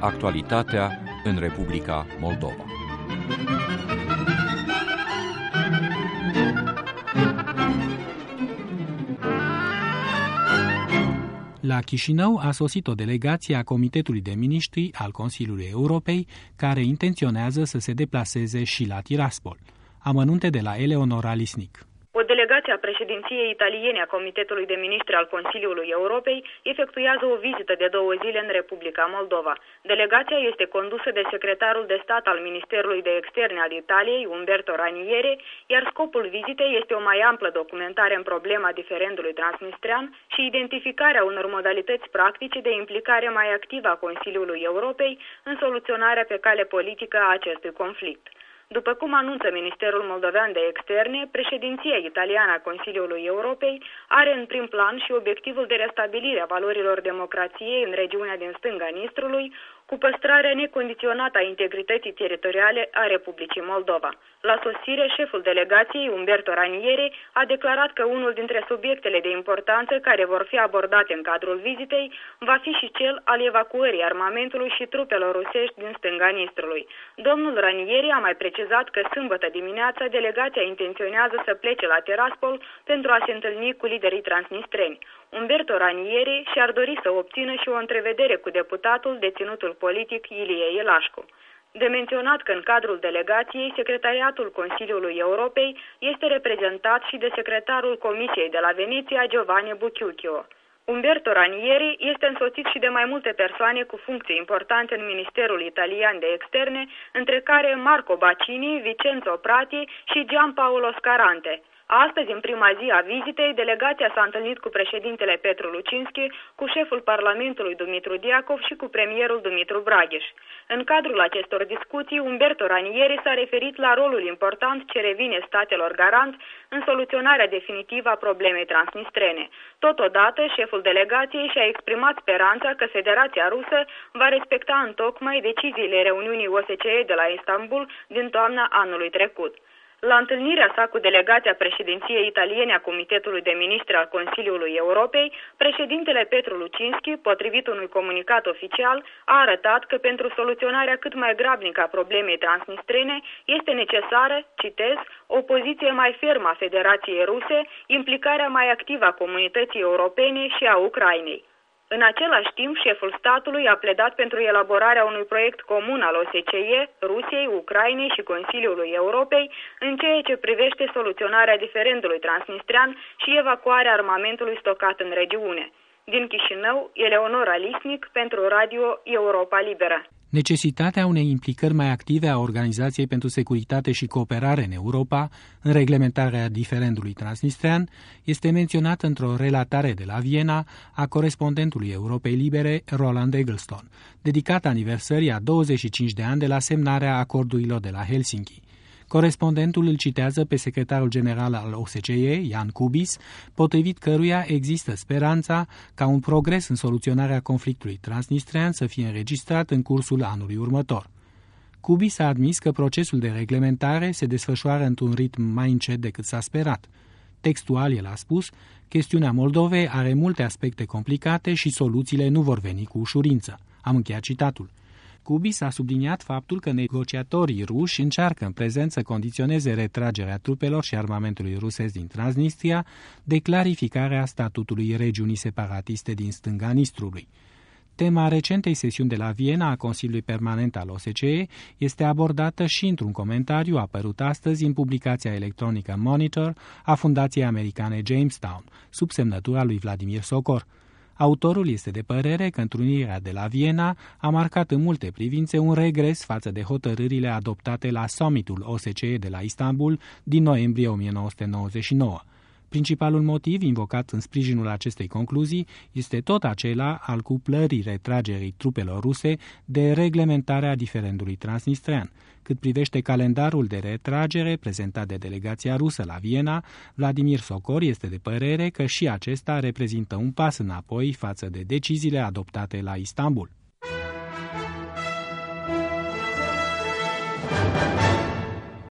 Actualitatea în Republica Moldova. La Chișinău a sosit o delegație a Comitetului de Miniștri al Consiliului Europei, care intenționează să se deplaseze și la Tiraspol. Amănunte de la Eleonora Lisnic. O delegație a președinției italiene a Comitetului de Miniștri al Consiliului Europei efectuează o vizită de 2 zile în Republica Moldova. Delegația este condusă de secretarul de stat al Ministerului de Externe al Italiei, Umberto Ranieri, iar scopul vizitei este o mai amplă documentare în problema diferendului transnistrean și identificarea unor modalități practice de implicare mai activă a Consiliului Europei în soluționarea pe cale politică a acestui conflict. După cum anunță Ministerul Moldovean de Externe, președinția italiană a Consiliului Europei are în prim plan și obiectivul de restabilire a valorilor democrației în regiunea din stânga Nistrului, cu păstrarea necondiționată a integrității teritoriale a Republicii Moldova. La sosire, șeful delegației, Umberto Ranieri, a declarat că unul dintre subiectele de importanță care vor fi abordate în cadrul vizitei va fi și cel al evacuării armamentului și trupelor rusești din stânga Nistrului. Domnul Ranieri a mai precizat că sâmbătă dimineața delegația intenționează să plece la Tiraspol pentru a se întâlni cu liderii transnistreni. Umberto Ranieri și-ar dori să obțină și o întrevedere cu deputatul deținutul politic Ilie Elașcu. De menționat că în cadrul delegației, Secretariatul Consiliului Europei este reprezentat și de secretarul Comisiei de la Veneția, Giovanni Buchiuchio. Umberto Ranieri este însoțit și de mai multe persoane cu funcții importante în Ministerul Italian de Externe, între care Marco Bacini, Vincenzo Prati și Gianpaolo Scarante. Astăzi, în prima zi a vizitei, delegația s-a întâlnit cu președintele Petru Lucinski, cu șeful Parlamentului Dumitru Diacov și cu premierul Dumitru Braghiș. În cadrul acestor discuții, Umberto Ranieri s-a referit la rolul important ce revine statelor garanți în soluționarea definitivă a problemei transnistrene. Totodată, șeful delegației și-a exprimat speranța că Federația Rusă va respecta întocmai deciziile reuniunii OSCE de la Istanbul din toamna anului trecut. La întâlnirea sa cu delegația președinției italiene a Comitetului de Miniștri al Consiliului Europei, președintele Petru Lucinski, potrivit unui comunicat oficial, a arătat că pentru soluționarea cât mai grabnică a problemei transnistrene este necesară, citez, o poziție mai fermă a Federației Ruse, implicarea mai activă a comunității europene și a Ucrainei. În același timp, șeful statului a pledat pentru elaborarea unui proiect comun al OSCE, Rusiei, Ucrainei și Consiliului Europei în ceea ce privește soluționarea diferendului transnistrean și evacuarea armamentului stocat în regiune. Din Chișinău, Eleonora Lisnic pentru Radio Europa Liberă. Necesitatea unei implicări mai active a Organizației pentru Securitate și Cooperare în Europa în reglementarea diferendului transnistrean este menționată într-o relatare de la Viena a corespondentului Europei Libere, Roland Eggleston, dedicată aniversării a 25 de ani de la semnarea acordurilor de la Helsinki. Corespondentul îl citează pe secretarul general al OSCE, Jan Kubis, potrivit căruia există speranța ca un progres în soluționarea conflictului transnistrean să fie înregistrat în cursul anului următor. Kubis a admis că procesul de reglementare se desfășoară într-un ritm mai încet decât s-a sperat. Textual, el a spus, chestiunea Moldovei are multe aspecte complicate și soluțiile nu vor veni cu ușurință. Am încheiat citatul. Kubis a subliniat faptul că negociatorii ruși încearcă în prezent să condiționeze retragerea trupelor și armamentului rusesc din Transnistria de clarificarea statutului regiunii separatiste din stânga Nistrului. Tema recentei sesiuni de la Viena a Consiliului Permanent al OSCE este abordată și într-un comentariu apărut astăzi în publicația electronică Monitor a Fundației Americane Jamestown, sub semnătura lui Vladimir Sokor. Autorul este de părere că întrunirea de la Viena a marcat în multe privințe un regres față de hotărârile adoptate la summitul OSCE de la Istanbul din noiembrie 1999. Principalul motiv invocat în sprijinul acestei concluzii este tot acela al cuplării retragerii trupelor ruse de reglementarea diferendului transnistrean. Cât privește calendarul de retragere prezentat de delegația rusă la Viena, Vladimir Sokor este de părere că și acesta reprezintă un pas înapoi față de deciziile adoptate la Istanbul.